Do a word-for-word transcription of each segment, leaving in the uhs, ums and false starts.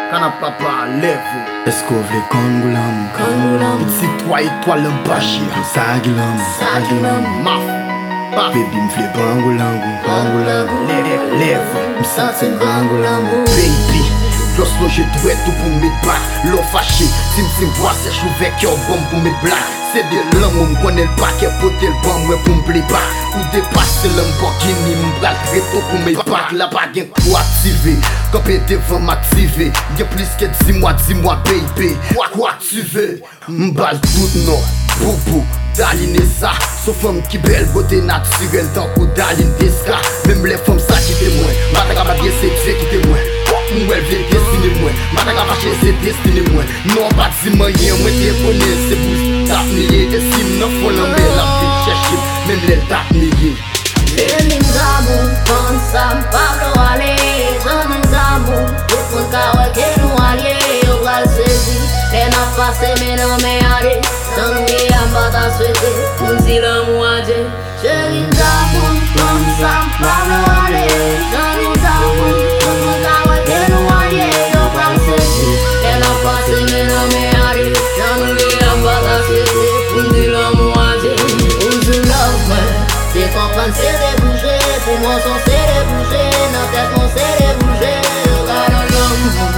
Kana papa lève. Est-ce qu'on veut Congolam? Petit trois étoiles en bâchi. Sagilam, Sagilam, Maf. Paf. baby m'fle Bangolango, Bangolango. Lève, lève. M'senti Bangolango. Baby. Lorsque je dois tout pour me battre, l'eau fâché, si me voit sèche ouvert qui bon pour me blague. C'est de l'homme, on connaît le paquet, poter le bon, moi pour me plaire pas. Ou dépasser l'homme, Borghini, m'bral, réto pour me battre. La bague pour activer, quand pété devant m'activer. Y'a plus que dix mois, dix mois, baby. Quoi, quoi tu veux? M'bral tout non, boubou, d'aligner ça. Sauf femme qui belle, beauté naturelle, tant que d'aligner des ska. Même les femmes ça qui témoignent, m'attaque à bien c'est Dieu qui témoigne. Mwen vle destine mwen, mata ka fache se destine mwen. Non bat si mwen yen, mwen te kone se bouche tap niye. E si mnen fon l'anbe la vil chèche, men lèl tap niye. Lèl im zamou, kon sam Pablo ale. Zan im zamou, tout moun ka weke nou alye. Yo pral sezi, lè na pase men an me ale. San nou ye an bata swete, moun si l'amou adje. Lèl im zamou, kon sam Pablo ale. Zan im zamou, tout moun ka weke nou alye. Yo pral sezi, lè na pase men an me ale. San nou ye an bata swete, moun si l'amou adje. Moun si love mwen, se kompran se de bouge. Pou mwen son se de bouge, nan tèt mon se de bouge. Gado l'homme,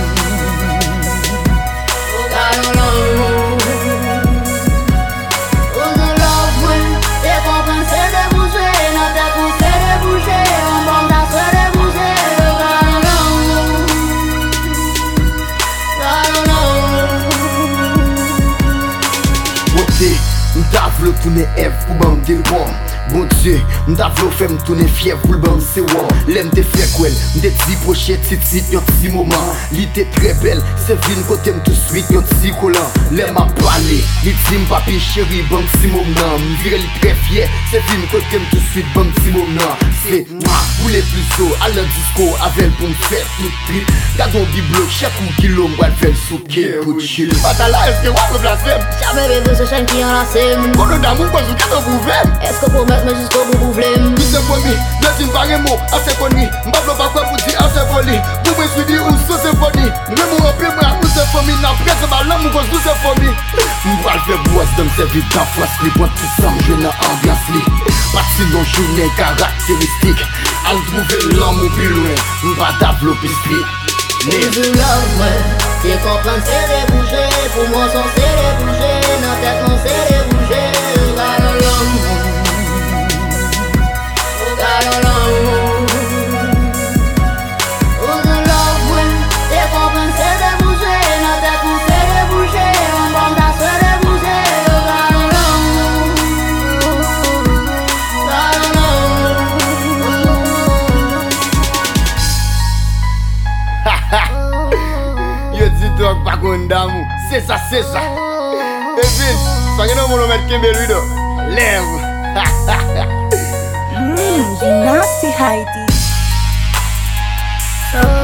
gado l'homme. Moun si love mwen, se kompran se de bouge. Nan tèt mon se de bouge, an bon da se de bouge. Gado l'homme, gado l'homme. Wote, m'ta vle tourner F pour ban dire bon. Bon Dieu, m'ta vle fait m'tourner fier pour le ban c'est wow. L'aime te fait quoi? M'te dit proche titi yon petit moment. Li te très belle, c'est vin côté tout de suite yon petit collant. L'aime a parlé, li dit m'papi chéri ban petit moment. M'vire li très fier, c'est vin côté tout de suite ban petit moment. C'est moi, pour les plus hauts, à le disco avec pour m'faire tout trip. Gardons biblo, chaque ou kilo m'wal fait le souké pour chill. Patala, est-ce que wap blasphème? Jamais bébé ce chien qui en la sème. Kono d'amour, quoi, vous qu'est-ce que vous faites? Est-ce que pour mettre me jusqu'au bout vous voulez? Tout c'est pour lui, le din par un mot, assez connu. M'bablo pas quoi pour dire assez folie. Vous me suis dit où c'est symphonie. Même mon peu moi, où c'est famille. N'a pas de ballon, mon gosse, tout c'est famille. M'bral fait boisse dans ses vies d'affaires. Les points tout semble, je n'ai ambiance li. Parti dans journée caractéristique. Al trouver l'homme plus loin. M'ba développer split. Moun si love mwen, se kompran se de bouge. Pou mwen son se de bouge, nan tèt mon se de bouge. Gado l'homme, gado l'homme. Moun si love mwen, se kompran se de bouge. Nan tèt mon se de bouge, an bon da se de bouge. Gado l'homme, gado l'homme. Yo dis donc pas qu'on d'amour. C'est ça, c'est ça. Et puis, ça que nous voulons mettre Kimberly do. Lève. Mmm, you nasty Heidi. Oh.